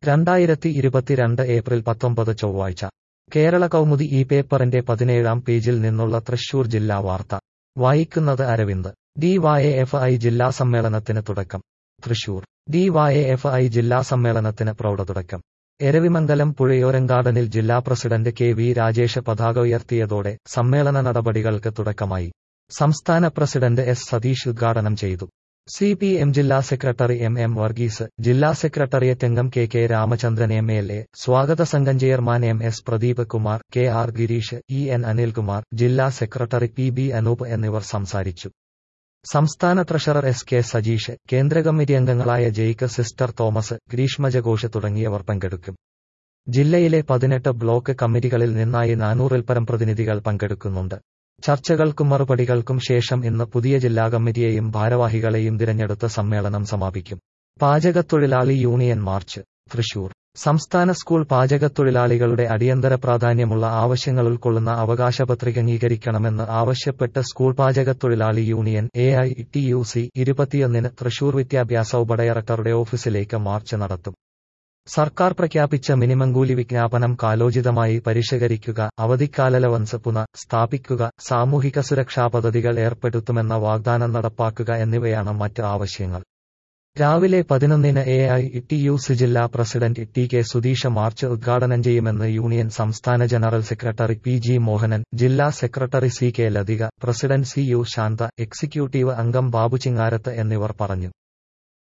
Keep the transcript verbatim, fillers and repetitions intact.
രണ്ടായിരത്തി ഇരുപത്തിരണ്ട് ഏപ്രിൽ പത്തൊമ്പത് ചൊവ്വാഴ്ച കേരള കൗമുദി ഈ പേപ്പറിന്റെ പതിനേഴാം പേജിൽ നിന്നുള്ള തൃശൂർ ജില്ലാ വാർത്ത വായിക്കുന്നത് അരവിന്ദ്. ഡിവൈഎഫ്ഐ ജില്ലാ സമ്മേളനത്തിന് തുടക്കം. തൃശൂർ ഡിവൈഎഫ്ഐ ജില്ലാ സമ്മേളനത്തിന് പ്രൗഢതുടക്കം. എരവിമംഗലം പുഴയോരം ഗാർഡനിൽ ജില്ലാ പ്രസിഡന്റ് കെ വി രാജേഷ് പതാക ഉയർത്തിയതോടെ സമ്മേളന നടപടികൾക്ക് തുടക്കമായി. സംസ്ഥാന പ്രസിഡന്റ് എസ് സതീഷ് ഉദ്ഘാടനം ചെയ്തു. സി പി എം ജില്ലാ സെക്രട്ടറി എം എം വർഗീസ്, ജില്ലാ സെക്രട്ടറിയറ്റ് അംഗം K K Ramachandran M L A, സ്വാഗത സംഘം chairman M S Pradeep Kumar, K R Gireesh, E N Anilkumar, ജില്ലാ സെക്രട്ടറി പി ബി അനൂപ് എന്നിവർ സംസാരിച്ചു. സംസ്ഥാന ട്രഷറർ എസ് കെ സജീഷ്, കേന്ദ്ര കമ്മിറ്റി അംഗങ്ങളായ ജെയ്ക്ക് സിസ്റ്റർ തോമസ്, ഗ്രീഷ്മജ ഘോഷ് തുടങ്ങിയവർ പങ്കെടുക്കും. ജില്ലയിലെ പതിനെട്ട് ബ്ലോക്ക് കമ്മിറ്റികളിൽ നിന്നായി നാനൂറിൽ പരം പ്രതിനിധികൾ പങ്കെടുക്കുന്നുണ്ട്. ചർച്ചകൾക്കും മറുപടികൾക്കും ശേഷം ഇന്ന് പുതിയ ജില്ലാ കമ്മിറ്റിയെയും ഭാരവാഹികളെയും തിരഞ്ഞെടുത്ത സമ്മേളനം സമാപിക്കും. പാചകത്തൊഴിലാളി യൂണിയൻ മാർച്ച്. തൃശൂർ സംസ്ഥാന സ്കൂൾ പാചകത്തൊഴിലാളികളുടെ അടിയന്തര പ്രാധാന്യമുള്ള ആവശ്യങ്ങൾ ഉൾക്കൊള്ളുന്ന അവകാശപത്രിക അംഗീകരിക്കണമെന്ന് ആവശ്യപ്പെട്ട് സ്കൂൾ പാചകത്തൊഴിലാളി union A I T U C ഇരുപത്തിയൊന്നിന് തൃശൂർ വിദ്യാഭ്യാസ ഉപഡയറക്ടറുടെ ഓഫീസിലേക്ക് മാർച്ച് നടത്തും. സർക്കാർ പ്രഖ്യാപിച്ച മിനിമം കൂലി വിജ്ഞാപനം കാലോചിതമായി പരിഷ്കരിക്കുക, അവധിക്കാല അലവൻസ് പുനഃ സ്ഥാപിക്കുക, സാമൂഹിക സുരക്ഷാ പദ്ധതികൾ ഏർപ്പെടുത്തുമെന്ന വാഗ്ദാനം നടപ്പാക്കുക എന്നിവയാണ് മറ്റ് ആവശ്യങ്ങൾ. രാവിലെ പതിനൊന്നിന് A I T U C ജില്ലാ president T K Sudheesh march ഉദ്ഘാടനം ചെയ്യുമെന്ന് യൂണിയൻ സംസ്ഥാന general secretary P G Mohanan, ജില്ലാ secretary C K Lathika, president C U Santha, executive അംഗം ബാബു ചിങ്ങാരത്ത് എന്നിവർ പറഞ്ഞു.